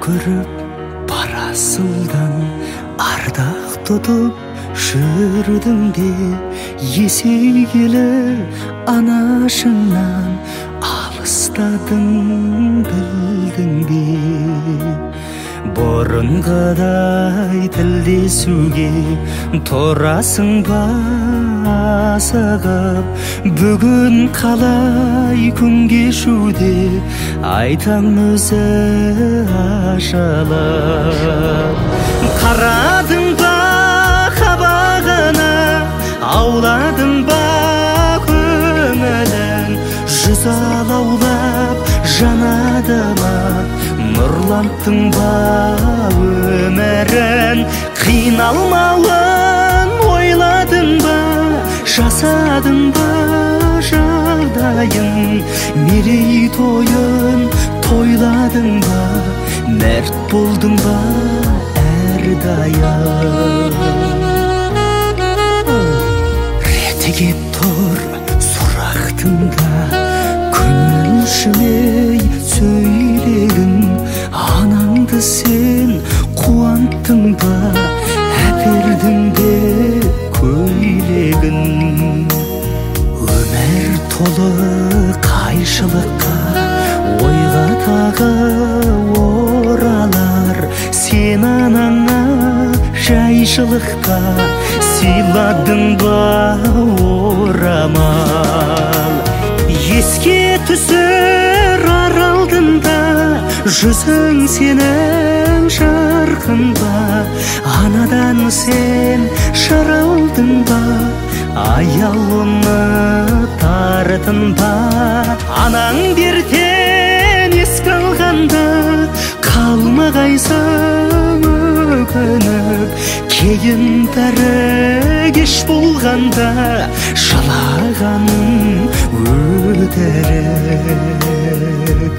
көріп парасылдан ардақ тұтып жүрдің бе, есейгелі анашыңнан алыстадың білдің бе. Бұрынғыдай тілдесуге тұрасың ба асығып, бүгін қалай күн кешуде айтам өзі ашылып. Қарадың ба қабағына, ауладың ба көңілін, жүз алаулап жанады ма, нұрланттың ба өмірін, қиналмауын ойладың ба, жасадың ба жағдайын, мерейтойын тойладың ба, мәрт болдың ба әрдайым. Реті кеп тұр сұрақтың-да, күншімей сөйлегін, анаңды сен қуанттың ба, әпердің бе көйлегін. Өмір толы қайшылыққа, ойға тағы оралар, сен анаңа жайшылықта сыйладың ба орамал. Еске түсір аралдында жүзің сенің жарқын ба, анадан сен жаралдың ба, аяулыны тартын ба. Анаң бертен еске алғанда қалмағайсың өкініп, кейін бәрі кеш болғанда жылағаның өтірік.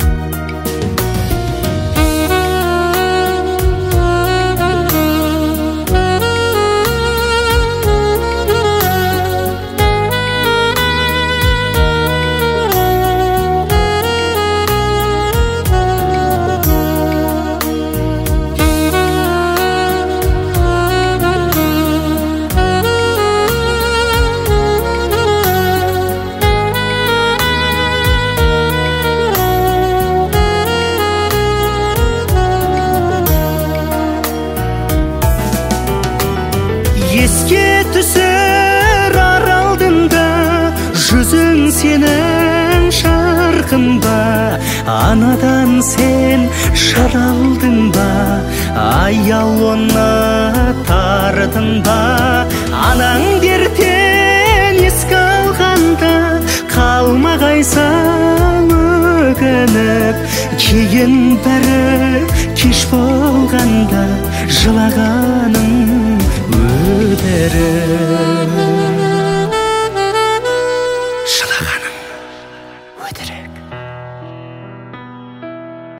Еске түсір аралдында жүзің сенің жарқын ба, анадан сен жаралдың ба, аяулыны тартын ба. Анаң бертен еске алғанда қалмағайсың өкініп, кейін бәрі кеш болғанда жылағаның өтірік. Жылағаның өтірік.